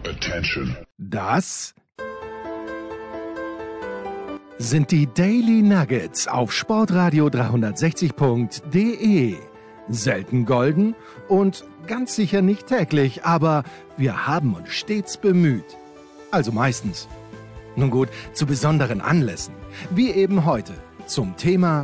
Attention. Das sind die Daily Nuggets auf Sportradio 360.de. Selten golden und ganz sicher nicht täglich, aber wir haben uns stets bemüht. Also meistens. Nun gut, zu besonderen Anlässen, wie eben heute, zum Thema.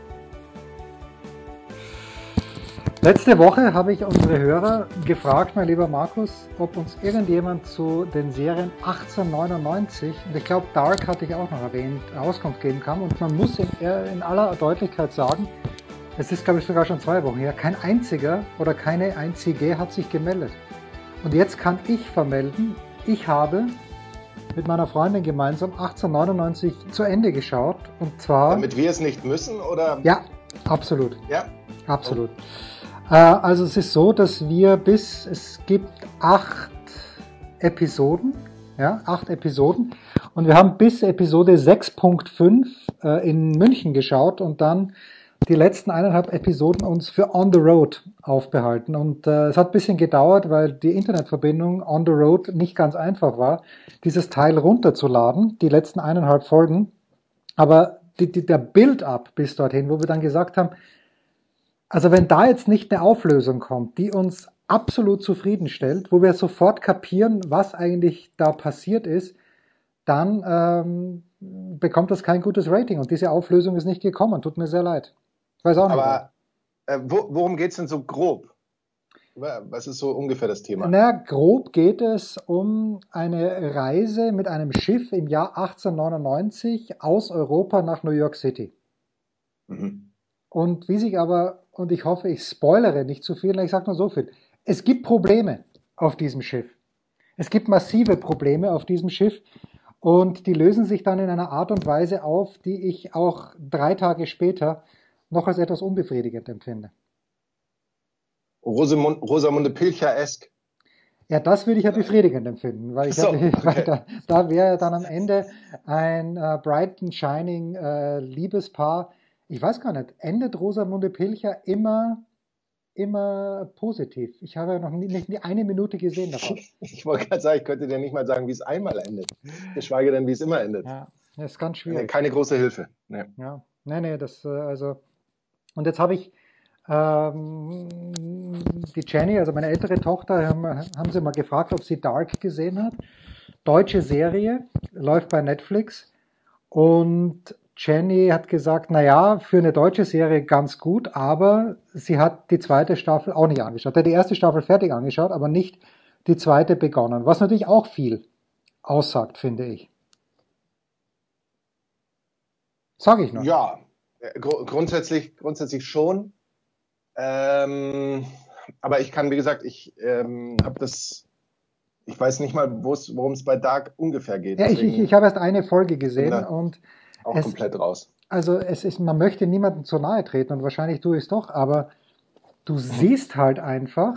Letzte Woche habe ich unsere Hörer gefragt, mein lieber Markus, ob uns irgendjemand zu den Serien 1899, und ich glaube Dark hatte ich auch noch erwähnt, Auskunft geben kann. Und man muss in aller Deutlichkeit sagen, es ist, glaube ich, sogar schon 2 Wochen her, kein einziger oder keine einzige hat sich gemeldet. Und jetzt kann ich vermelden, ich habe mit meiner Freundin gemeinsam 1899 zu Ende geschaut. Und zwar... Damit wir es nicht müssen, oder? Ja, absolut. Ja? Absolut. Also es ist so, dass es gibt 8 Episoden, ja, 8 Episoden, und wir haben bis Episode 6.5 in München geschaut und dann die letzten 1,5 Episoden uns für On the Road aufbehalten. Und es hat ein bisschen gedauert, weil die Internetverbindung On the Road nicht ganz einfach war, dieses Teil runterzuladen, die letzten 1,5 Folgen. Aber der Build-up bis dorthin, wo wir dann gesagt haben, also wenn da jetzt nicht eine Auflösung kommt, die uns absolut zufriedenstellt, wo wir sofort kapieren, was eigentlich da passiert ist, dann bekommt das kein gutes Rating. Und diese Auflösung ist nicht gekommen. Tut mir sehr leid. Ich weiß auch nicht. Aber worum geht es denn so grob? Was ist so ungefähr das Thema? Na, grob geht es um eine Reise mit einem Schiff im Jahr 1899 aus Europa nach New York City. Mhm. Und wie sich aber, und ich hoffe, ich spoilere nicht zu viel, ich sage nur so viel, es gibt Probleme auf diesem Schiff. Es gibt massive Probleme auf diesem Schiff und die lösen sich dann in einer Art und Weise auf, die ich auch 3 Tage später noch als etwas unbefriedigend empfinde. Rosamunde Pilcher-esk. Ja, das würde ich ja befriedigend empfinden, weil, weil da wäre dann am Ende ein bright and shining Liebespaar. Ich weiß gar nicht, endet Rosamunde Pilcher immer positiv? Ich habe ja noch nicht eine Minute gesehen davon. Ich wollte gerade sagen, ich könnte dir nicht mal sagen, wie es einmal endet. Geschweige denn, wie es immer endet. Ja, das ist ganz schwierig. Keine große Hilfe. Nee. Ja, nee, das, also... Und jetzt habe ich die Jenny, also meine ältere Tochter, haben sie mal gefragt, ob sie Dark gesehen hat. Deutsche Serie, läuft bei Netflix. Und Jenny hat gesagt, naja, für eine deutsche Serie ganz gut, aber sie hat die 2. Staffel auch nicht angeschaut. Sie hat die 1. Staffel fertig angeschaut, aber nicht die 2. begonnen. Was natürlich auch viel aussagt, finde ich. Sage ich noch. Ja, grundsätzlich schon. Aber ich kann, wie gesagt, ich weiß nicht mal, worum es bei Dark ungefähr geht. Ja, ich habe erst eine Folge gesehen und auch komplett raus. Also man möchte niemandem zu nahe treten und wahrscheinlich tue ich es doch, aber du siehst halt einfach,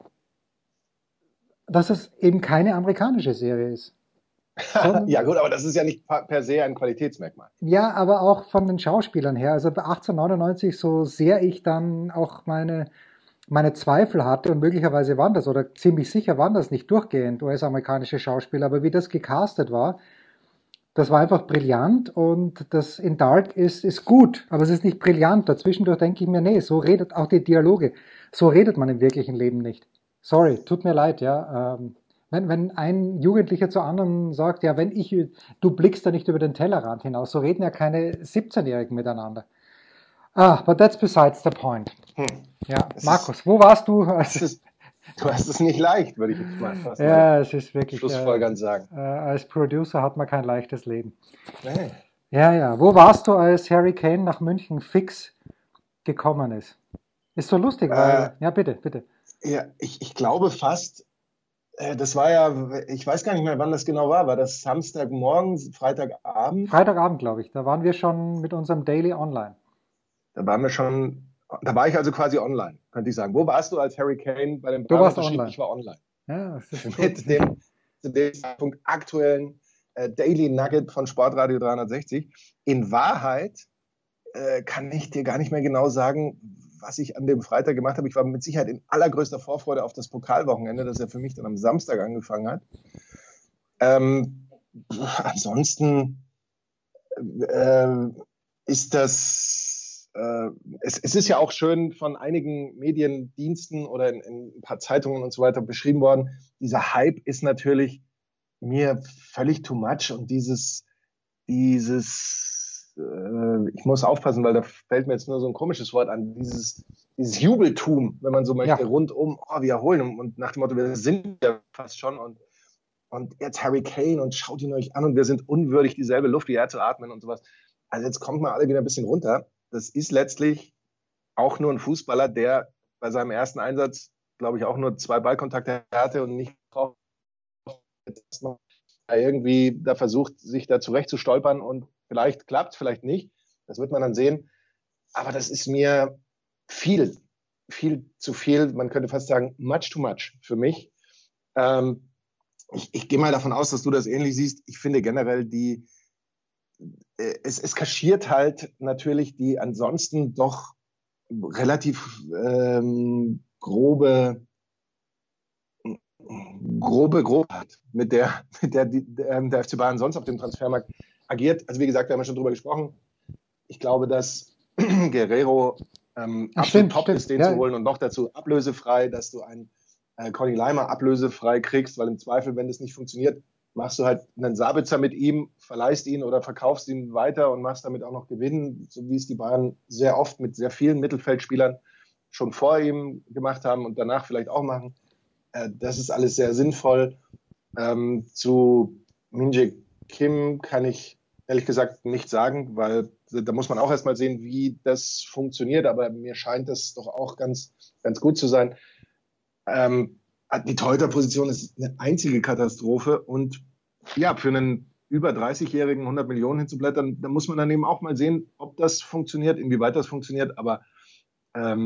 dass es eben keine amerikanische Serie ist. Ja gut, aber das ist ja nicht per se ein Qualitätsmerkmal. Ja, aber auch von den Schauspielern her. Also bei 1899, so sehr ich dann auch meine Zweifel hatte, und möglicherweise waren das, oder ziemlich sicher waren das nicht durchgehend US-amerikanische Schauspieler, aber wie das gecastet war, das war einfach brillant, und das in Dark ist gut, aber es ist nicht brillant. Dazwischendurch denke ich mir, nee, so redet auch die Dialoge. So redet man im wirklichen Leben nicht. Sorry, tut mir leid, ja. Wenn ein Jugendlicher zu anderen sagt, ja, du blickst da nicht über den Tellerrand hinaus, so reden ja keine 17-Jährigen miteinander. But that's besides the point. Ja, Markus, wo warst du? Du hast es nicht leicht, würde ich jetzt mal fast es ist wirklich schlussfolgernd sagen. Als Producer hat man kein leichtes Leben. Nee. Ja. Wo warst du, als Harry Kane nach München fix gekommen ist? Ist so lustig, weil... Ja, bitte. Ja, ich glaube fast, das war ja, ich weiß gar nicht mehr, wann das genau war. War das Samstagmorgen, Freitagabend? Freitagabend, glaube ich. Da waren wir schon mit unserem Daily online. Da war ich also quasi online, könnte ich sagen. Wo warst du, als Harry Kane bei dem Bravo schrieb, ich war online? Ja, das ist mit dem zu dem Zeitpunkt aktuellen Daily Nugget von Sportradio 360. In Wahrheit kann ich dir gar nicht mehr genau sagen, was ich an dem Freitag gemacht habe. Ich war mit Sicherheit in allergrößter Vorfreude auf das Pokalwochenende, das ja für mich dann am Samstag angefangen hat. Ansonsten ist das, es ist ja auch schön von einigen Mediendiensten oder in ein paar Zeitungen und so weiter beschrieben worden. Dieser Hype ist natürlich mir völlig too much und ich muss aufpassen, weil da fällt mir jetzt nur so ein komisches Wort an, dieses Jubeltum, wenn man so möchte, Ja. rundum, wir holen und nach dem Motto, wir sind ja fast schon und jetzt Harry Kane und schaut ihn euch an und wir sind unwürdig, dieselbe Luft wie er zu atmen und sowas. Also jetzt kommt mal alle wieder ein bisschen runter. Das ist letztlich auch nur ein Fußballer, der bei seinem ersten Einsatz, glaube ich, auch nur 2 Ballkontakte hatte und nicht irgendwie da versucht, sich da zurechtzustolpern und vielleicht klappt, vielleicht nicht. Das wird man dann sehen. Aber das ist mir viel zu viel. Man könnte fast sagen, much too much für mich. Ich gehe mal davon aus, dass du das ähnlich siehst. Ich finde generell es kaschiert halt natürlich die ansonsten doch relativ grobe Grobheit, mit der der FC Bayern sonst auf dem Transfermarkt agiert. Also wie gesagt, wir haben ja schon drüber gesprochen. Ich glaube, dass Guerrero absolut top ist, den zu holen und noch dazu ablösefrei, dass du einen Conny Laimer ablösefrei kriegst, weil im Zweifel, wenn das nicht funktioniert, machst du halt einen Sabitzer mit ihm, verleihst ihn oder verkaufst ihn weiter und machst damit auch noch Gewinn, so wie es die Bayern sehr oft mit sehr vielen Mittelfeldspielern schon vor ihm gemacht haben und danach vielleicht auch machen. Das ist alles sehr sinnvoll. Zu Min-Jae Kim kann ich ehrlich gesagt nicht sagen, weil da muss man auch erstmal sehen, wie das funktioniert, aber mir scheint das doch auch ganz, ganz gut zu sein. Die Torhüterposition ist eine einzige Katastrophe und ja, für einen über 30-Jährigen 100 Millionen hinzublättern, da muss man dann eben auch mal sehen, ob das funktioniert, inwieweit das funktioniert, aber da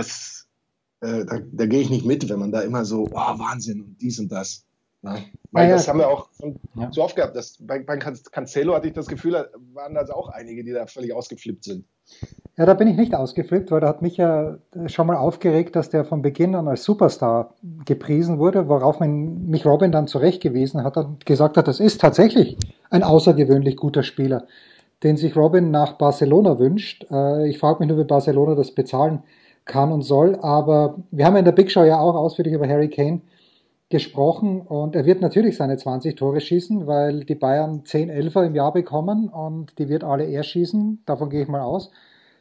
gehe ich nicht mit, wenn man da immer so, Wahnsinn und dies und das. Ja. Weil das haben wir auch so oft gehabt. Bei Cancelo hatte ich das Gefühl, waren also auch einige, die da völlig ausgeflippt sind. Ja, da bin ich nicht ausgeflippt, weil da hat mich ja schon mal aufgeregt, dass der von Beginn an als Superstar gepriesen wurde, worauf mich Robin dann zurechtgewiesen hat und gesagt hat, das ist tatsächlich ein außergewöhnlich guter Spieler, den sich Robin nach Barcelona wünscht. Ich frage mich nur, wie Barcelona das bezahlen kann und soll, aber wir haben in der Big Show ja auch ausführlich über Harry Kane gesprochen und er wird natürlich seine 20 Tore schießen, weil die Bayern 10 Elfer im Jahr bekommen und die wird alle er schießen, davon gehe ich mal aus.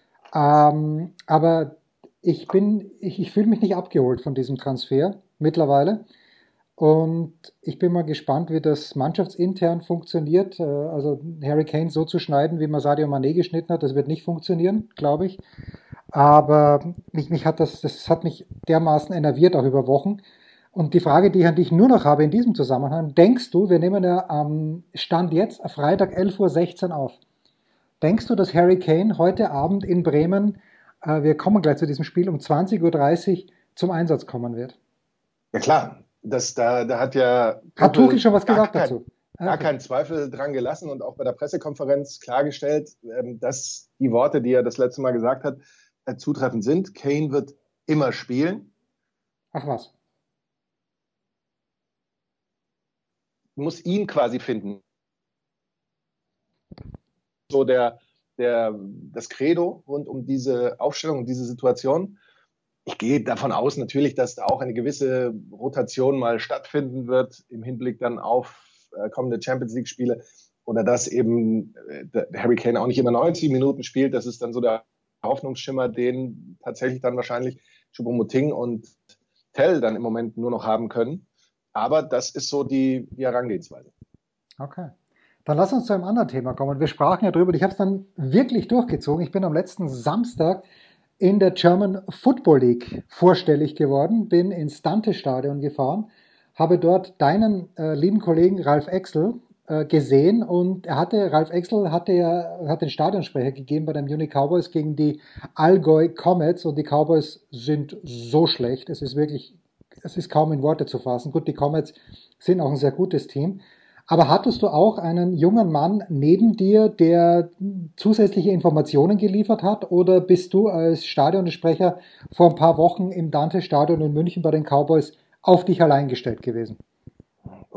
Aber ich fühle mich nicht abgeholt von diesem Transfer mittlerweile und ich bin mal gespannt, wie das mannschaftsintern funktioniert. Also Harry Kane so zu schneiden, wie man Sadio Mané geschnitten hat, das wird nicht funktionieren, glaube ich. Aber das hat mich dermaßen enerviert, auch über Wochen. Und die Frage, die ich an dich nur noch habe in diesem Zusammenhang, denkst du, wir nehmen ja am Stand jetzt, Freitag 11:16 Uhr auf, denkst du, dass Harry Kane heute Abend in Bremen, wir kommen gleich zu diesem Spiel, um 20:30 Uhr zum Einsatz kommen wird? Ja klar, da hat ja... Hat Tuchel schon was gesagt dazu? Gar keinen Zweifel dran gelassen und auch bei der Pressekonferenz klargestellt, dass die Worte, die er das letzte Mal gesagt hat, zutreffend sind. Kane wird immer spielen. Ach was. Muss ihn quasi finden. So das Credo rund um diese Aufstellung und diese Situation. Ich gehe davon aus natürlich, dass da auch eine gewisse Rotation mal stattfinden wird im Hinblick dann auf kommende Champions-League-Spiele oder dass eben Harry Kane auch nicht immer 90 Minuten spielt. Das ist dann so der Hoffnungsschimmer, den tatsächlich dann wahrscheinlich Choupo-Moting und Tell dann im Moment nur noch haben können. Aber das ist so die Herangehensweise. Okay. Dann lass uns zu einem anderen Thema kommen. Wir sprachen ja drüber, ich habe es dann wirklich durchgezogen. Ich bin am letzten Samstag in der German Football League vorstellig geworden, bin ins Dante-Stadion gefahren, habe dort deinen lieben Kollegen Ralf Exel gesehen und Ralf Exel hat den Stadionsprecher gegeben bei den Munich Cowboys gegen die Allgäu Comets und die Cowboys sind so schlecht, es ist kaum in Worte zu fassen. Gut, die Comets sind auch ein sehr gutes Team. Aber hattest du auch einen jungen Mann neben dir, der zusätzliche Informationen geliefert hat? Oder bist du als Stadionsprecher vor ein paar Wochen im Dante-Stadion in München bei den Cowboys auf dich allein gestellt gewesen?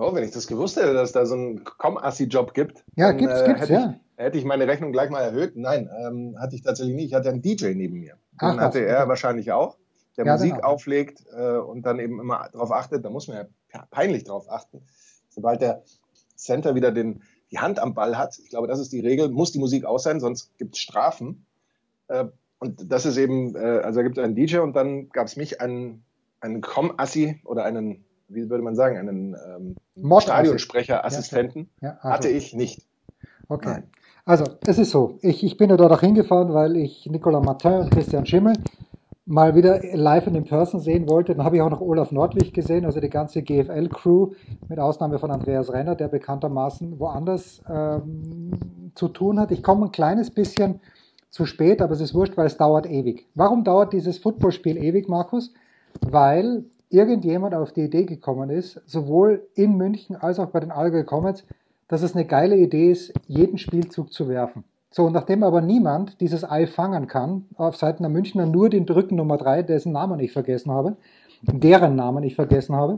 Oh, wenn ich das gewusst hätte, dass da so einen Com-Assi-Job gibt, Ja, dann gibt's, ja. hätte ich meine Rechnung gleich mal erhöht. Nein, hatte ich tatsächlich nicht. Ich hatte einen DJ neben mir. Den Ach was, hatte er okay. wahrscheinlich auch, der Ja, dann Musik auch. Ja. auflegt und dann eben immer darauf achtet. Da muss man ja peinlich drauf achten. Sobald der Center wieder die Hand am Ball hat, ich glaube, das ist die Regel, muss die Musik aus sein, sonst gibt es Strafen. Und das ist eben, also da gibt es einen DJ und dann gab es mich, einen Com-Assi oder einen, wie würde man sagen, einen Stadionsprecher-Assistenten Ja, also. hatte ich nicht. Okay. Nein. Also, es ist so. Ich bin ja dort auch hingefahren, weil ich Nicolas Martin und Christian Schimmel mal wieder live und in person sehen wollte. Dann habe ich auch noch Olaf Nordwig gesehen, also die ganze GFL-Crew, mit Ausnahme von Andreas Renner, der bekanntermaßen woanders zu tun hat. Ich komme ein kleines bisschen zu spät, aber es ist wurscht, weil es dauert ewig. Warum dauert dieses Footballspiel ewig, Markus? Weil irgendjemand auf die Idee gekommen ist, sowohl in München als auch bei den Allgäu Comets, dass es eine geile Idee ist, jeden Spielzug zu werfen. So, und nachdem aber niemand dieses Ei fangen kann, auf Seiten der Münchner nur den Drücken Nummer 3, dessen Namen ich vergessen habe, deren Namen ich vergessen habe,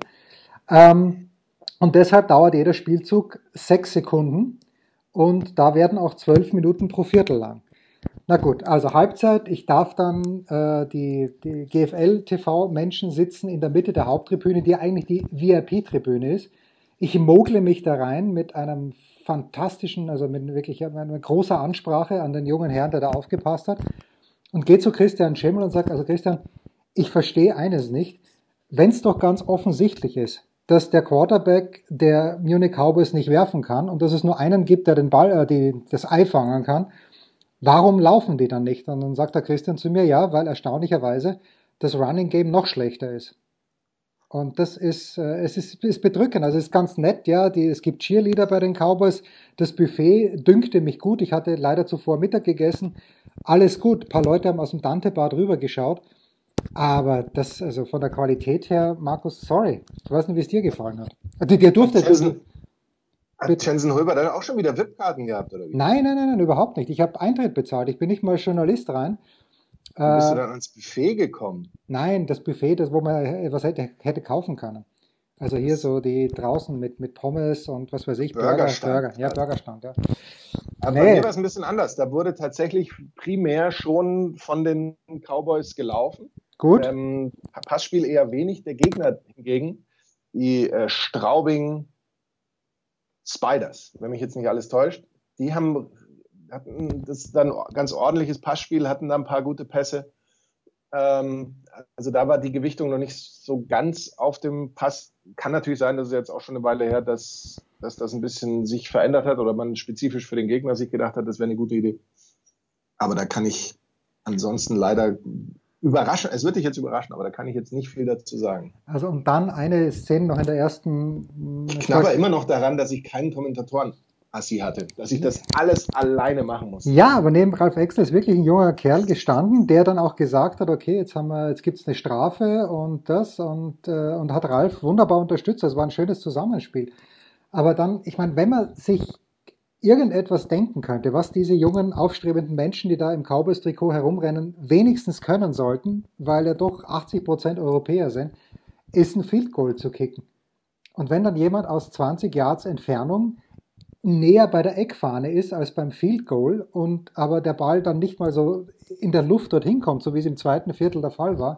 und deshalb dauert jeder Spielzug 6 Sekunden und da werden auch 12 Minuten pro Viertel lang. Na gut, also Halbzeit, ich darf dann die GFL-TV-Menschen sitzen in der Mitte der Haupttribüne, die eigentlich die VIP-Tribüne ist. Ich mogle mich da rein mit einem fantastischen, also mit wirklich einer großer Ansprache an den jungen Herrn, der da aufgepasst hat, und gehe zu Christian Schimmel und sage, also Christian, ich verstehe eines nicht, wenn es doch ganz offensichtlich ist, dass der Quarterback der Munich Cowboys nicht werfen kann und dass es nur einen gibt, der den Ball, das Ei fangen kann, warum laufen die dann nicht? Und dann sagt der Christian zu mir, ja, weil erstaunlicherweise das Running Game noch schlechter ist. Und das ist, ist bedrückend. Also es ist ganz nett, ja. Es gibt Cheerleader bei den Cowboys. Das Buffet dünkte mich gut. Ich hatte leider zuvor Mittag gegessen. Alles gut. Ein paar Leute haben aus dem Dante-Bar drüber geschaut. Aber das, also von der Qualität her, Markus, sorry. Ich weiß nicht, wie es dir gefallen hat. Dir durfte. Hat Jensen Holber dann auch schon wieder VIP-Karten gehabt, oder wie? Nein, überhaupt nicht. Ich habe Eintritt bezahlt. Ich bin nicht mal als Journalist rein. Wie bist du dann ans Buffet gekommen? Nein, das Buffet, das wo man was hätte kaufen können. Also hier so die draußen mit Pommes und was weiß ich, Burgerstand. Ja, Burgerstand, ja. Aber bei mir war es ein bisschen anders. Da wurde tatsächlich primär schon von den Cowboys gelaufen. Gut. Passspiel eher wenig. Der Gegner hingegen, die Straubing Spiders, wenn mich jetzt nicht alles täuscht, die hatten das dann ganz ordentliches Passspiel, hatten da ein paar gute Pässe. Also da war die Gewichtung noch nicht so ganz auf dem Pass. Kann natürlich sein, dass es jetzt auch schon eine Weile her, dass das ein bisschen sich verändert hat oder man spezifisch für den Gegner sich gedacht hat, das wäre eine gute Idee. Aber da kann ich ansonsten leider überraschen. Es wird dich jetzt überraschen, aber da kann ich jetzt nicht viel dazu sagen. Also und dann eine Szene noch in der ersten. Ich knabber immer noch daran, dass ich keinen Kommentatoren-Assi hatte, dass ich das alles alleine machen muss. Ja, aber neben Ralf Exner ist wirklich ein junger Kerl gestanden, der dann auch gesagt hat, okay, jetzt gibt's eine Strafe und das und hat Ralf wunderbar unterstützt. Das war ein schönes Zusammenspiel. Aber dann, ich meine, wenn man sich irgendetwas denken könnte, was diese jungen, aufstrebenden Menschen, die da im Cowboys-Trikot herumrennen, wenigstens können sollten, weil ja doch 80% Europäer sind, ist ein Field Goal zu kicken. Und wenn dann jemand aus 20 Yards Entfernung näher bei der Eckfahne ist als beim Field Goal und aber der Ball dann nicht mal so in der Luft dorthin kommt, so wie es im zweiten Viertel der Fall war,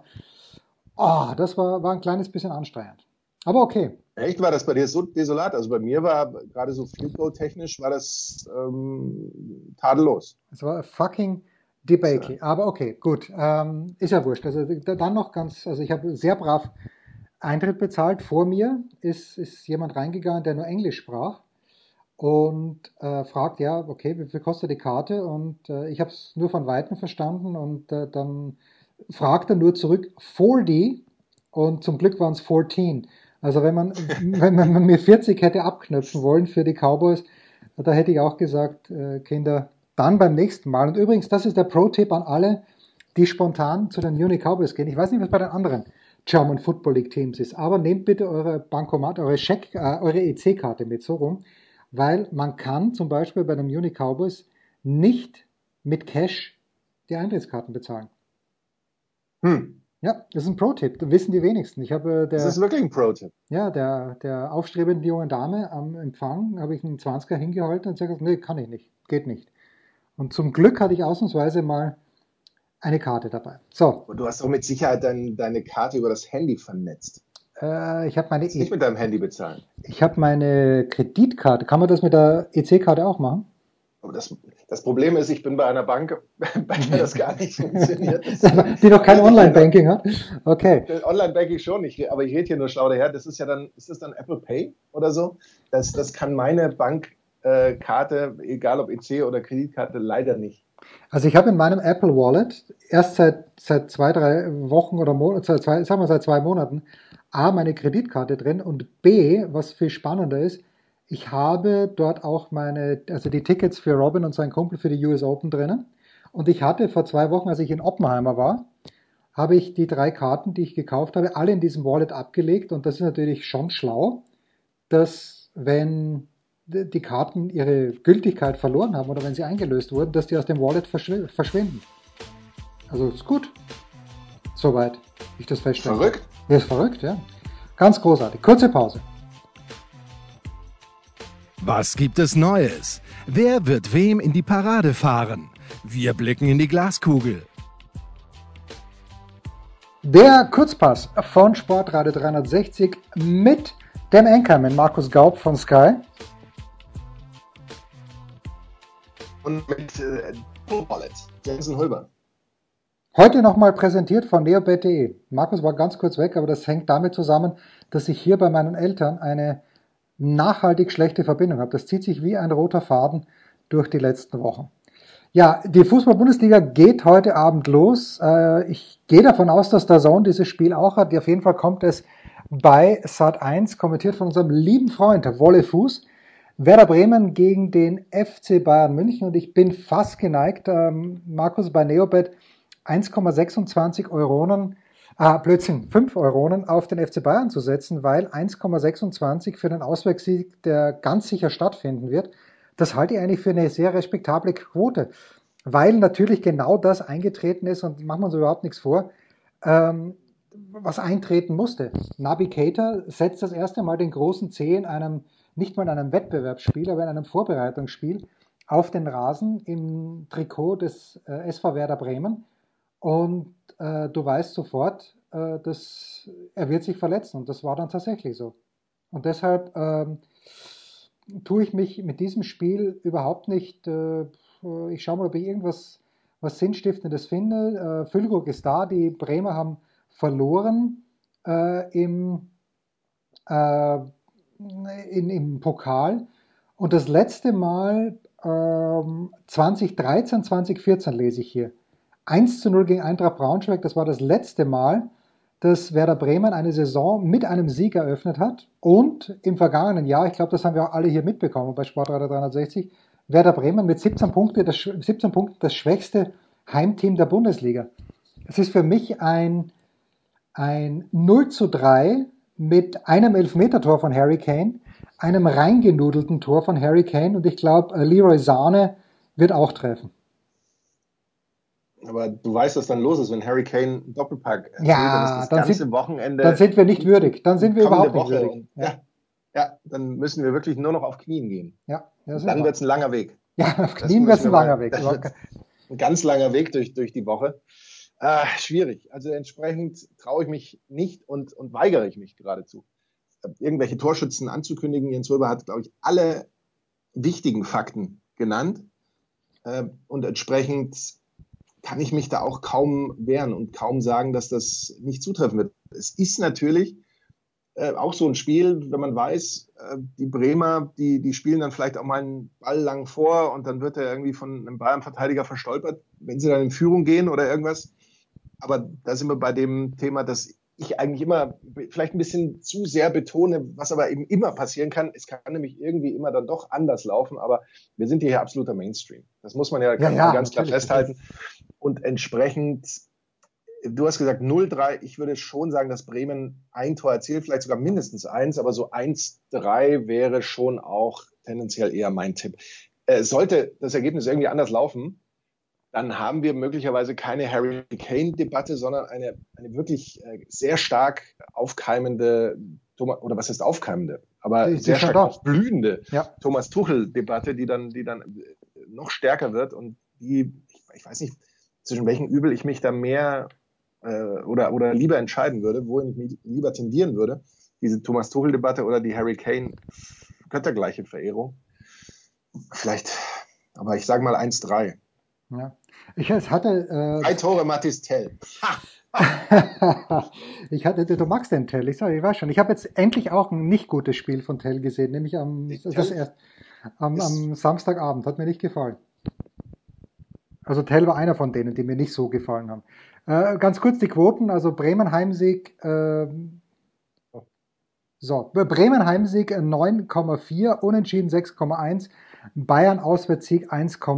das war ein kleines bisschen anstrengend. Aber okay. Echt? War das bei dir so desolat? Also bei mir war gerade so Field Goal technisch war das tadellos. Es war fucking Debacle. Aber okay, gut. Ist ja wurscht. Also dann noch also ich habe sehr brav Eintritt bezahlt. Vor mir ist jemand reingegangen, der nur Englisch sprach und fragt, ja, okay, wie viel kostet die Karte? Und ich habe es nur von Weitem verstanden und dann fragt er nur zurück 40 und zum Glück waren es 14. Also wenn man mir 40 hätte abknöpfen wollen für die Cowboys, da hätte ich auch gesagt, Kinder, dann beim nächsten Mal. Und übrigens, das ist der Pro-Tipp an alle, die spontan zu den Munich Cowboys gehen. Ich weiß nicht, was bei den anderen German Football League Teams ist, aber nehmt bitte eure Bankomat, eure EC-Karte mit so rum, weil man kann zum Beispiel bei den Munich Cowboys nicht mit Cash die Eintrittskarten bezahlen. Ja, das ist ein Pro-Tipp, das wissen die wenigsten. Ich habe Das ist wirklich ein Pro-Tipp. ja, der aufstrebenden jungen Dame am Empfang habe ich einen 20er hingehalten und sie hat gesagt, nee, kann ich nicht, geht nicht. Und zum Glück hatte ich ausnahmsweise mal eine Karte dabei. So, Und du hast doch mit Sicherheit deine Karte über das Handy vernetzt. ich habe meine, Kannst nicht mit deinem Handy bezahlen. ich habe meine Kreditkarte. Kann man das mit der EC-Karte auch machen? Aber das Problem ist, ich bin bei einer Bank, bei der das gar nicht funktioniert. Die noch kein Online-Banking hat? Okay. Online-Banking schon, aber ich rede hier nur schlau daher. Das ist ja dann, ist das dann Apple Pay oder so? Das kann meine Bankkarte, egal ob EC oder Kreditkarte, leider nicht. Also ich habe in meinem Apple Wallet erst seit 2, 3 Wochen oder seit 2 Monaten A, meine Kreditkarte drin und B, was viel spannender ist, ich habe dort auch also die Tickets für Robin und seinen Kumpel für die US Open drinnen. Und ich hatte vor 2 Wochen, als ich in Oppenheimer war, habe ich die 3 Karten, die ich gekauft habe, alle in diesem Wallet abgelegt. Und das ist natürlich schon schlau, dass wenn die Karten ihre Gültigkeit verloren haben oder wenn sie eingelöst wurden, dass die aus dem Wallet verschwinden. Also ist gut. Soweit ich das feststelle. Verrückt? Ja, ist verrückt, ja. Ganz großartig. Kurze Pause. Was gibt es Neues? Wer wird wem in die Parade fahren? Wir blicken in die Glaskugel. Der Kurzpass von Sportradio 360 mit dem Anchorman Markus Gaub von Sky. Und mit Wallet, Jensen Hulber. Heute nochmal präsentiert von neobet.de. Markus war ganz kurz weg, aber das hängt damit zusammen, dass ich hier bei meinen Eltern eine nachhaltig schlechte Verbindung habe. Das zieht sich wie ein roter Faden durch die letzten Wochen. Ja, die Fußball-Bundesliga geht heute Abend los. Ich gehe davon aus, dass der DAZN dieses Spiel auch hat. Auf jeden Fall kommt es bei Sat.1, kommentiert von unserem lieben Freund Wolle Fuß. Werder Bremen gegen den FC Bayern München. Und ich bin fast geneigt, Markus, bei Neobet 1,26 Euronen, 5 Euronen auf den FC Bayern zu setzen, weil 1,26 für den Auswärtssieg, der ganz sicher stattfinden wird, das halte ich eigentlich für eine sehr respektable Quote, weil natürlich genau das eingetreten ist und machen wir uns überhaupt nichts vor, was eintreten musste. Naby Keita setzt das erste Mal den großen C in einem, nicht mal in einem Wettbewerbsspiel, aber in einem Vorbereitungsspiel auf den Rasen im Trikot des SV Werder Bremen. Und du weißt sofort, dass er wird sich verletzen. Und das war dann tatsächlich so. Und deshalb tue ich mich mit diesem Spiel überhaupt nicht. Ich schaue mal, ob ich irgendwas Sinnstiftendes finde. Füllkrug ist da. Die Bremer haben verloren im Pokal. Und das letzte Mal 2013, 2014 lese ich hier. 1:0 gegen Eintracht Braunschweig, das war das letzte Mal, dass Werder Bremen eine Saison mit einem Sieg eröffnet hat. Und im vergangenen Jahr, ich glaube, das haben wir auch alle hier mitbekommen bei Sportradio 360, Werder Bremen mit 17 Punkten das schwächste Heimteam der Bundesliga. Es ist für mich ein 0:3 mit einem Elfmetertor von Harry Kane, einem reingenudelten Tor von Harry Kane und ich glaube, Leroy Sane wird auch treffen. Aber du weißt, was dann los ist, wenn Harry Kane einen Doppelpack erzielt, ja, dann ist das ganze Wochenende. Dann sind wir nicht würdig. Dann sind wir überhaupt nicht würdig. Und, ja, dann müssen wir wirklich nur noch auf Knien gehen. Ja, dann wird es ein langer Weg. Ja, auf Knien wird es ein langer Weg. Ein ganz langer Weg durch die Woche. Schwierig. Also entsprechend traue ich mich nicht und weigere ich mich geradezu, irgendwelche Torschützen anzukündigen. Jens Röber hat, glaube ich, alle wichtigen Fakten genannt. Und entsprechend kann ich mich da auch kaum wehren und kaum sagen, dass das nicht zutreffen wird. Es ist natürlich auch so ein Spiel, wenn man weiß, die Bremer, die spielen dann vielleicht auch mal einen Ball lang vor und dann wird er irgendwie von einem Bayern-Verteidiger verstolpert, wenn sie dann in Führung gehen oder irgendwas. Aber da sind wir bei dem Thema, dass ich eigentlich immer vielleicht ein bisschen zu sehr betone, was aber eben immer passieren kann. Es kann nämlich irgendwie immer dann doch anders laufen, aber wir sind hier absoluter Mainstream. Das muss man ja ganz klar festhalten. Und entsprechend, du hast gesagt 0:3, ich würde schon sagen, dass Bremen ein Tor erzielt, vielleicht sogar mindestens eins, aber so 1:3 wäre schon auch tendenziell eher mein Tipp. Sollte das Ergebnis irgendwie anders laufen, dann haben wir möglicherweise keine Harry Kane-Debatte, sondern eine wirklich sehr stark aufkeimende, oder was heißt aufkeimende, aber sehr stark aufblühende Thomas Tuchel-Debatte, die dann noch stärker wird und die, ich weiß nicht, zwischen welchen Übel ich mich da mehr oder lieber entscheiden würde, wohin ich mich lieber tendieren würde, diese Thomas Tuchel-Debatte oder die Harry Kane göttergleiche Verehrung. Vielleicht, aber ich sage mal 1-3. Ja. Ich hatte 3 Tore Mathys Tell. Du magst den Tell, ich weiß schon. Ich habe jetzt endlich auch ein nicht gutes Spiel von Tell gesehen, nämlich am Samstagabend. Hat mir nicht gefallen. Also Tell war einer von denen, die mir nicht so gefallen haben. Ganz kurz die Quoten, also Bremen Heimsieg, Bremen Heimsieg 9,4, Unentschieden 6,1, Bayern Auswärtssieg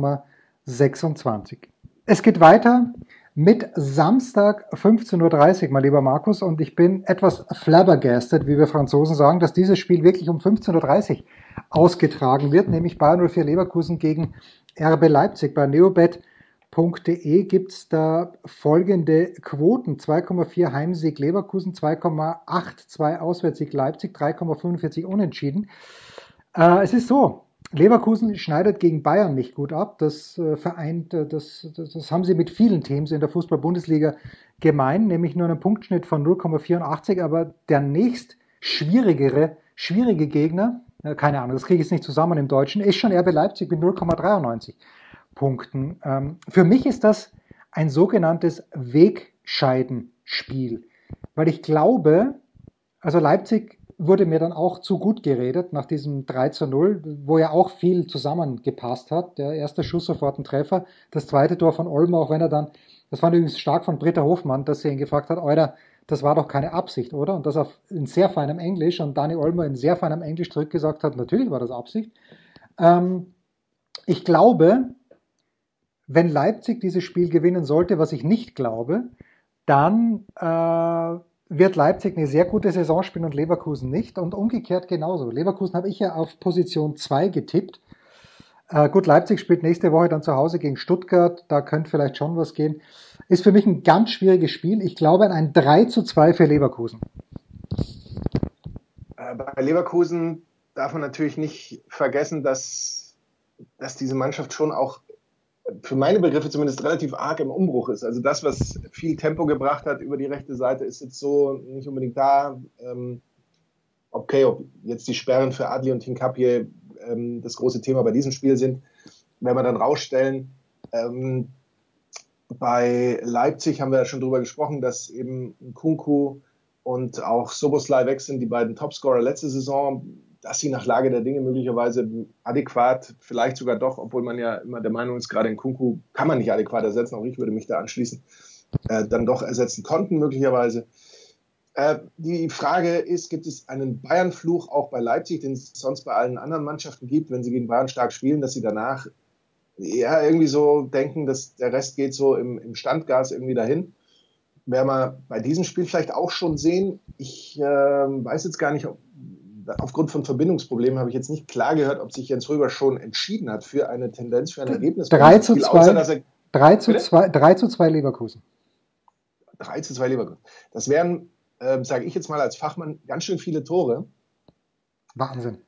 1,26. Es geht weiter mit Samstag 15.30 Uhr, mein lieber Markus, und ich bin etwas flabbergasted, wie wir Franzosen sagen, dass dieses Spiel wirklich um 15.30 Uhr ausgetragen wird, nämlich Bayern 04 Leverkusen gegen RB Leipzig. Bei neobet.de gibt's da folgende Quoten: 2,4 Heimsieg Leverkusen, 2,82 Auswärtssieg Leipzig, 3,45 Unentschieden. Es ist so, Leverkusen schneidet gegen Bayern nicht gut ab. Das haben sie mit vielen Teams in der Fußball-Bundesliga gemein, nämlich nur einen Punktschnitt von 0,84, aber der nächst schwierige Gegner, keine Ahnung, das kriege ich jetzt nicht zusammen im Deutschen, ist schon RB Leipzig mit 0,93 Punkten. Für mich ist das ein sogenanntes Wegscheidenspiel, weil ich glaube, also Leipzig wurde mir dann auch zu gut geredet nach diesem 3-0, wo ja auch viel zusammengepasst hat. Der erste Schuss sofort ein Treffer, das zweite Tor von Olmo, auch wenn er dann, das war übrigens stark von Britta Hofmann, dass sie ihn gefragt hat, Alter, das war doch keine Absicht, oder? Und das in sehr feinem Englisch, und Dani Olmo in sehr feinem Englisch zurückgesagt hat, natürlich war das Absicht. Ich glaube, wenn Leipzig dieses Spiel gewinnen sollte, was ich nicht glaube, dann wird Leipzig eine sehr gute Saison spielen und Leverkusen nicht, und umgekehrt genauso. Leverkusen habe ich ja auf Position 2 getippt. Gut, Leipzig spielt nächste Woche dann zu Hause gegen Stuttgart, da könnte vielleicht schon was gehen. Ist für mich ein ganz schwieriges Spiel. Ich glaube an ein 3-2 für Leverkusen. Bei Leverkusen darf man natürlich nicht vergessen, dass diese Mannschaft schon auch für meine Begriffe zumindest relativ arg im Umbruch ist. Also das, was viel Tempo gebracht hat über die rechte Seite, ist jetzt so nicht unbedingt da. Okay, ob jetzt die Sperren für Adli und Hincapie das große Thema bei diesem Spiel sind, werden wir dann rausstellen. Bei Leipzig haben wir ja schon drüber gesprochen, dass eben Nkunku und auch Szoboszlai weg sind, die beiden Topscorer letzte Saison, dass sie nach Lage der Dinge möglicherweise adäquat, vielleicht sogar doch, obwohl man ja immer der Meinung ist, gerade in Nkunku kann man nicht adäquat ersetzen, auch ich würde mich da anschließen, dann doch ersetzen konnten möglicherweise. Die Frage ist, gibt es einen Bayern-Fluch auch bei Leipzig, den es sonst bei allen anderen Mannschaften gibt, wenn sie gegen Bayern stark spielen, dass sie danach eher irgendwie so denken, dass der Rest geht so im Standgas irgendwie dahin? Werden wir bei diesem Spiel vielleicht auch schon sehen. Ich weiß jetzt gar nicht, aufgrund von Verbindungsproblemen habe ich jetzt nicht klar gehört, ob sich Jens Röber schon entschieden hat für eine Tendenz, für ein Ergebnis. 3-2 Leverkusen. 3-2 Leverkusen. Das wären, sage ich jetzt mal als Fachmann, ganz schön viele Tore. Wahnsinn.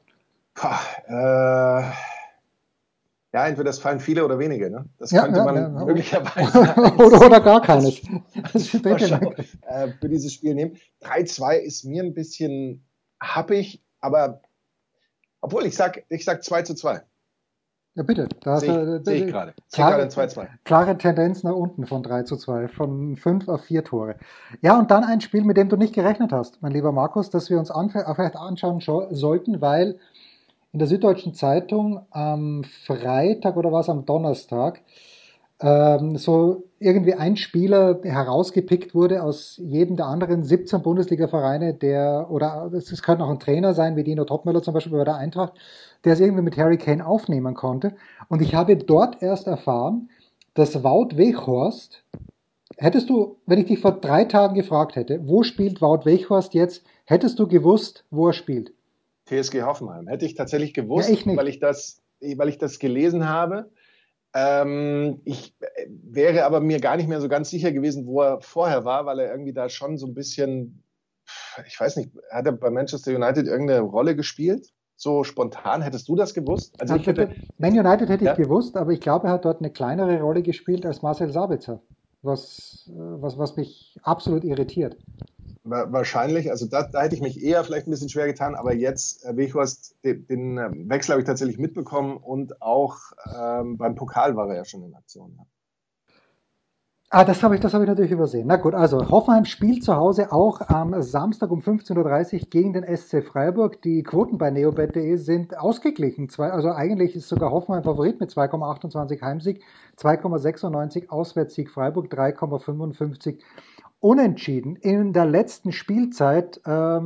Ja, entweder es fallen viele oder wenige. Ne? Das könnte man möglicherweise oder gar keines für dieses Spiel nehmen. 3-2 ist mir ein bisschen happig, aber obwohl ich sag 2-2. Ja, bitte. Sehe ich gerade. Klare 2-2. Klare Tendenz nach unten von 3-2, von 5 auf 4 Tore. Ja, und dann ein Spiel, mit dem du nicht gerechnet hast, mein lieber Markus, das wir uns vielleicht anschauen sollten, weil in der Süddeutschen Zeitung am Freitag oder was am Donnerstag so irgendwie ein Spieler herausgepickt wurde aus jedem der anderen 17 Bundesliga-Vereine, es könnte auch ein Trainer sein, wie Dino Topmöller zum Beispiel bei der Eintracht, der es irgendwie mit Harry Kane aufnehmen konnte. Und ich habe dort erst erfahren, dass Wout Weghorst, wenn ich dich vor 3 Tagen gefragt hätte, wo spielt Wout Weghorst jetzt, hättest du gewusst, wo er spielt? TSG Hoffenheim. Hätte ich tatsächlich gewusst, ja, ich nicht. weil ich das gelesen habe. Ich wäre aber mir gar nicht mehr so ganz sicher gewesen, wo er vorher war, weil er irgendwie da schon so ein bisschen, ich weiß nicht, hat er bei Manchester United irgendeine Rolle gespielt? So spontan, hättest du das gewusst? Also ich hätte, Man United hätte ich ja, gewusst, aber ich glaube, er hat dort eine kleinere Rolle gespielt als Marcel Sabitzer, was mich absolut irritiert. wahrscheinlich, also da hätte ich mich eher vielleicht ein bisschen schwer getan, aber jetzt, Weghorst, den Wechsel habe ich tatsächlich mitbekommen und auch beim Pokal war er ja schon in Aktion. Ja. Ah, das hab ich natürlich übersehen. Na gut, also Hoffenheim spielt zu Hause auch am Samstag um 15:30 Uhr gegen den SC Freiburg. Die Quoten bei neobet.de sind ausgeglichen. Also eigentlich ist sogar Hoffenheim Favorit mit 2,28 Heimsieg, 2,96 Auswärtssieg Freiburg, 3,55 Unentschieden. In der letzten Spielzeit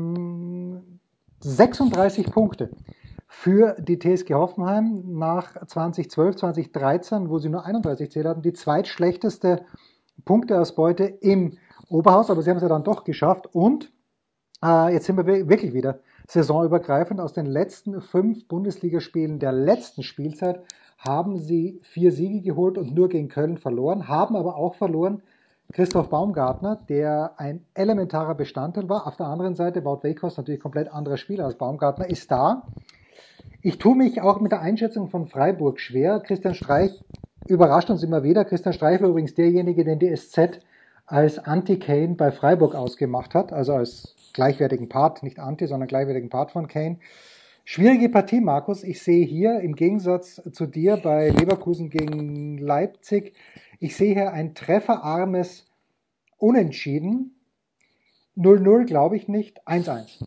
36 Punkte für die TSG Hoffenheim nach 2012, 2013, wo sie nur 31 Zähler hatten, die zweitschlechteste Punkteausbeute im Oberhaus, aber sie haben es ja dann doch geschafft. Und jetzt sind wir wirklich wieder saisonübergreifend. Aus den letzten 5 Bundesligaspielen der letzten Spielzeit haben sie 4 Siege geholt und nur gegen Köln verloren, haben aber auch verloren Christoph Baumgartner, der ein elementarer Bestandteil war. Auf der anderen Seite, Wout Weghorst, natürlich komplett anderer Spieler als Baumgartner, ist da. Ich tue mich auch mit der Einschätzung von Freiburg schwer. Christian Streich überrascht uns immer wieder. Christian Streich war übrigens derjenige, den die SZ als Anti-Kane bei Freiburg ausgemacht hat, also als gleichwertigen Part, nicht Anti, sondern gleichwertigen Part von Kane. Schwierige Partie, Markus. Ich sehe hier im Gegensatz zu dir bei Leverkusen gegen Leipzig, ich sehe hier ein trefferarmes Unentschieden. 0-0 glaube ich nicht, 1-1.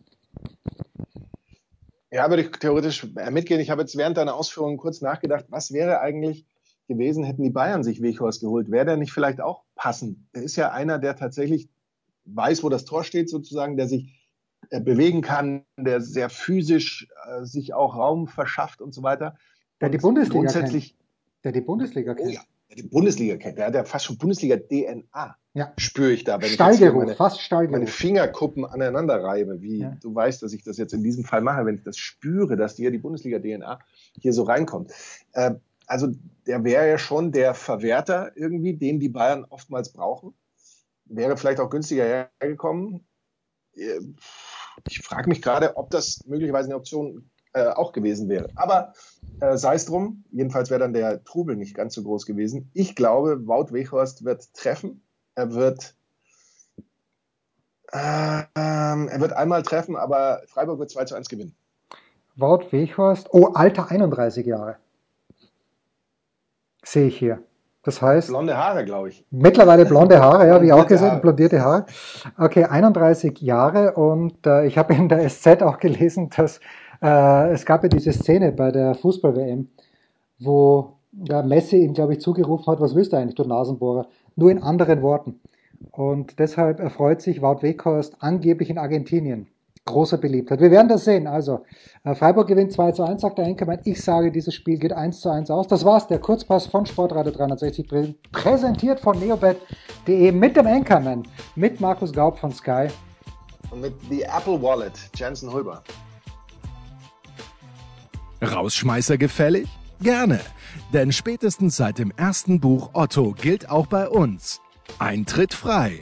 Ja, würde ich theoretisch mitgehen. Ich habe jetzt während deiner Ausführungen kurz nachgedacht, was wäre eigentlich gewesen, hätten die Bayern sich Weghorst geholt? Wäre der nicht vielleicht auch passend? Er ist ja einer, der tatsächlich weiß, wo das Tor steht sozusagen, der sich bewegen kann, der sehr physisch sich auch Raum verschafft und so weiter. Der die Und Bundesliga grundsätzlich, kennt. Der die Bundesliga oh kennt. ja, der die Bundesliga kennt. Der hat ja fast schon Bundesliga-DNA. Ja. Spüre ich da, wenn Stallgeruch, ich jetzt fast meine Stallgeruch. Fingerkuppen aneinander reibe, wie Ja. du weißt, dass ich das jetzt in diesem Fall mache, wenn ich das spüre, dass dir die Bundesliga-DNA hier so reinkommt. Also der wäre ja schon der Verwerter irgendwie, den die Bayern oftmals brauchen. Wäre vielleicht auch günstiger hergekommen. Ich frage mich gerade, ob das möglicherweise eine Option auch gewesen wäre. Aber sei es drum, jedenfalls wäre dann der Trubel nicht ganz so groß gewesen. Ich glaube, Wout Weghorst wird treffen. Er wird einmal treffen, aber Freiburg wird 2-1 gewinnen. Wout Weghorst, oh, Alter 31 Jahre. Sehe ich hier. Das heißt, Blonde Haare, glaube ich. mittlerweile blonde Haare, ja, wie auch gesehen, Haare. blondierte Haare. Okay, 31 Jahre und ich habe in der SZ auch gelesen, dass es gab ja diese Szene bei der Fußball-WM, wo Messi ihm, glaube ich, zugerufen hat, was willst du eigentlich, du Nasenbohrer? Nur in anderen Worten. Und deshalb erfreut sich Wout Weghorst angeblich in Argentinien großer Beliebtheit. Wir werden das sehen. Also, Freiburg gewinnt 2-1, sagt der Enkelmann. Ich sage, dieses Spiel geht 1-1 aus. Das war's, der Kurzpass von Sportradio 360, präsentiert von neobet.de mit dem Enkelmann, mit Markus Gaub von Sky. Und mit The Apple Wallet, Jensen Hulber. Rausschmeißer gefällig? Gerne, denn spätestens seit dem ersten Buch Otto gilt auch bei uns: Eintritt frei.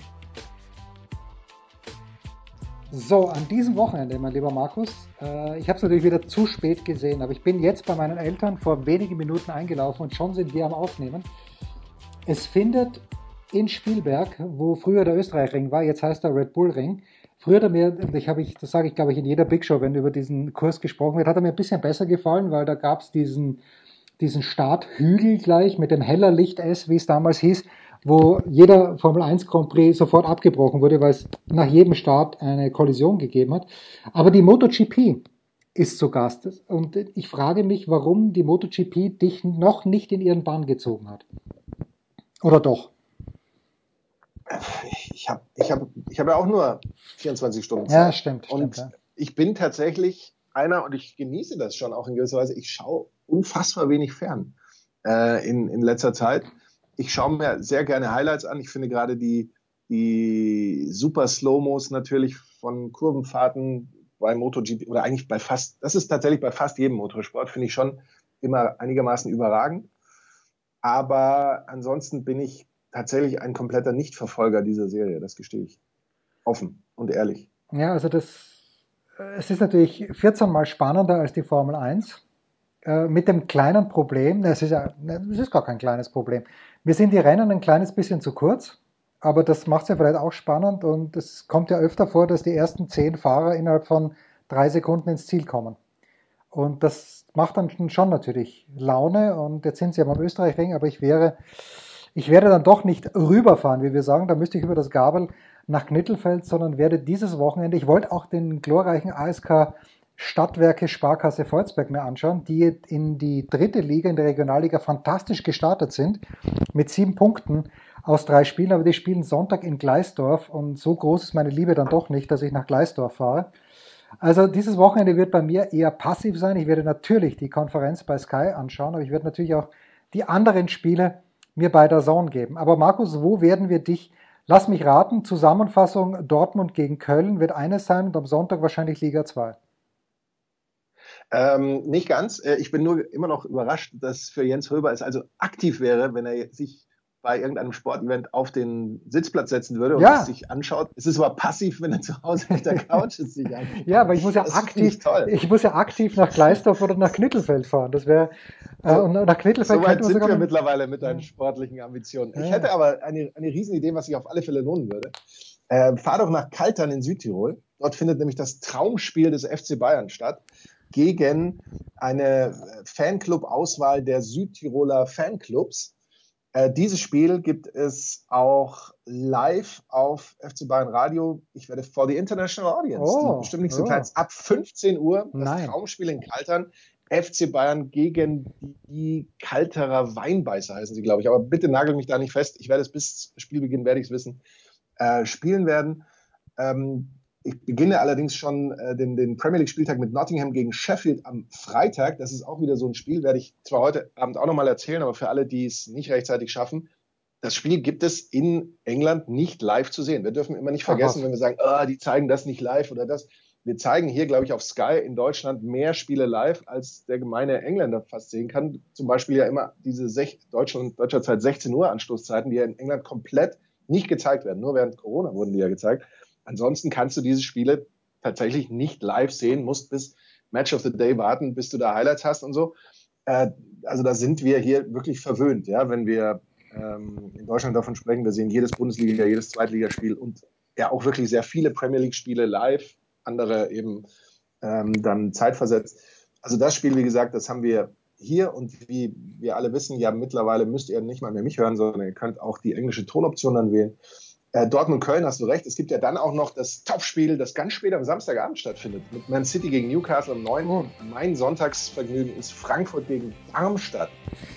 So, an diesem Wochenende, mein lieber Markus, ich habe es natürlich wieder zu spät gesehen, aber ich bin jetzt bei meinen Eltern vor wenigen Minuten eingelaufen und schon sind wir am Aufnehmen. Es findet in Spielberg, wo früher der Österreich-Ring war, jetzt heißt der Red Bull Ring. Früher hat er mir, das sage ich glaube ich in jeder Big Show, wenn über diesen Kurs gesprochen wird, hat er mir ein bisschen besser gefallen, weil da gab es diesen Starthügel gleich mit dem Heller Licht S, wie es damals hieß, wo jeder Formel 1 Grand Prix sofort abgebrochen wurde, weil es nach jedem Start eine Kollision gegeben hat. Aber die MotoGP ist zu Gast. Und ich frage mich, warum die MotoGP dich noch nicht in ihren Bann gezogen hat. Oder doch? Ich hab ja auch nur 24 Stunden Zeit. Ja, stimmt. Und ja. Ich bin tatsächlich einer, und ich genieße das schon auch in gewisser Weise, ich schaue unfassbar wenig fern in letzter Zeit. Ich schaue mir sehr gerne Highlights an. Ich finde gerade die super Slow-Mos natürlich von Kurvenfahrten bei MotoGP oder eigentlich das ist tatsächlich bei fast jedem Motorsport, finde ich schon immer einigermaßen überragend. Aber ansonsten bin ich tatsächlich ein kompletter Nichtverfolger dieser Serie, das gestehe ich. Offen und ehrlich. Ja, also es ist natürlich 14 Mal spannender als die Formel 1. Mit dem kleinen Problem, es ist gar kein kleines Problem. Mir sind die Rennen ein kleines bisschen zu kurz, aber das macht es ja vielleicht auch spannend und es kommt ja öfter vor, dass die ersten 10 Fahrer innerhalb von 3 Sekunden ins Ziel kommen. Und das macht dann schon natürlich Laune und jetzt sind sie ja beim Österreich-Ring, aber ich werde dann doch nicht rüberfahren, wie wir sagen, da müsste ich über das Gabel nach Knittelfeld, sondern werde dieses Wochenende, ich wollte auch den glorreichen ASK Stadtwerke Sparkasse Volzberg mir anschauen, die in die 3. Liga, in der Regionalliga fantastisch gestartet sind, mit 7 Punkten aus 3 Spielen, aber die spielen Sonntag in Gleisdorf und so groß ist meine Liebe dann doch nicht, dass ich nach Gleisdorf fahre. Also dieses Wochenende wird bei mir eher passiv sein. Ich werde natürlich die Konferenz bei Sky anschauen, aber ich werde natürlich auch die anderen Spiele mir bei der DAZN geben. Aber Markus, wo werden wir dich, lass mich raten, Zusammenfassung Dortmund gegen Köln wird eines sein und am Sonntag wahrscheinlich Liga 2. Nicht ganz. Ich bin nur immer noch überrascht, dass für Jens Röber es also aktiv wäre, wenn er sich bei irgendeinem Sportevent auf den Sitzplatz setzen würde und es sich anschaut. Es ist aber passiv, wenn er zu Hause auf der Couch ist. Ja, aber ich muss ja aktiv nach Gleisdorf oder nach Knittelfeld fahren. Das wäre und nach Knittelfeld. So weit sind wir mittlerweile mit deinen sportlichen Ambitionen. Ich hätte aber eine Riesenidee, was sich auf alle Fälle lohnen würde. Fahr doch nach Kaltern in Südtirol. Dort findet nämlich das Traumspiel des FC Bayern statt gegen eine Fanclub-Auswahl der Südtiroler Fanclubs. Dieses Spiel gibt es auch live auf FC Bayern Radio. Ich werde vor the International Audience, bestimmt nicht so klein, ab 15 Uhr, das Traumspiel in Kaltern. FC Bayern gegen die Kalterer Weinbeißer heißen sie, glaube ich. Aber bitte nagel mich da nicht fest. Ich werde es bis Spielbeginn, werde ich es wissen, spielen werden. Ich beginne allerdings schon den Premier League Spieltag mit Nottingham gegen Sheffield am Freitag. Das ist auch wieder so ein Spiel, werde ich zwar heute Abend auch nochmal erzählen, aber für alle, die es nicht rechtzeitig schaffen, das Spiel gibt es in England nicht live zu sehen. Wir dürfen immer nicht vergessen, wenn wir sagen, die zeigen das nicht live oder das. Wir zeigen hier, glaube ich, auf Sky in Deutschland mehr Spiele live, als der gemeine Engländer fast sehen kann. Zum Beispiel ja immer diese deutscher Zeit 16 Uhr Anstoßzeiten, die ja in England komplett nicht gezeigt werden. Nur während Corona wurden die ja gezeigt. Ansonsten kannst du diese Spiele tatsächlich nicht live sehen, musst bis Match of the Day warten, bis du da Highlights hast und so. Also da sind wir hier wirklich verwöhnt, ja, wenn wir in Deutschland davon sprechen. Wir sehen jedes Bundesliga, jedes Zweitligaspiel und ja auch wirklich sehr viele Premier League-Spiele live, andere eben dann zeitversetzt. Also das Spiel, wie gesagt, das haben wir hier und wie wir alle wissen, ja mittlerweile müsst ihr nicht mal mehr mich hören, sondern ihr könnt auch die englische Tonoption dann wählen. Dortmund-Köln, hast du recht. Es gibt ja dann auch noch das Topspiel, das ganz spät am Samstagabend stattfindet, mit Man City gegen Newcastle um 9 Uhr. Mein Sonntagsvergnügen ist Frankfurt gegen Darmstadt.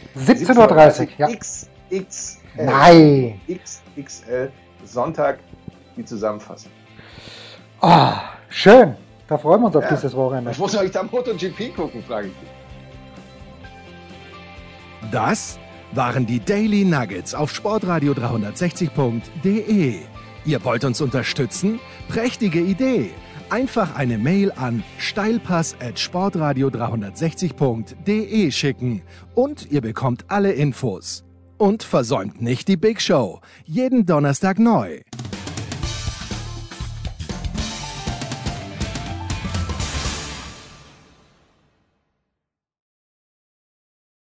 17:30 Uhr, ja. XXL. Nein. XXL. Sonntag die Zusammenfassung. Schön. Da freuen wir uns auf dieses Wochenende. Wo soll ich da MotoGP gucken, frage ich dich. Das waren die Daily Nuggets auf sportradio 360.de. Ihr wollt uns unterstützen? Prächtige Idee! Einfach eine Mail an steilpass@sportradio360.de schicken und ihr bekommt alle Infos. Und versäumt nicht die Big Show. Jeden Donnerstag neu.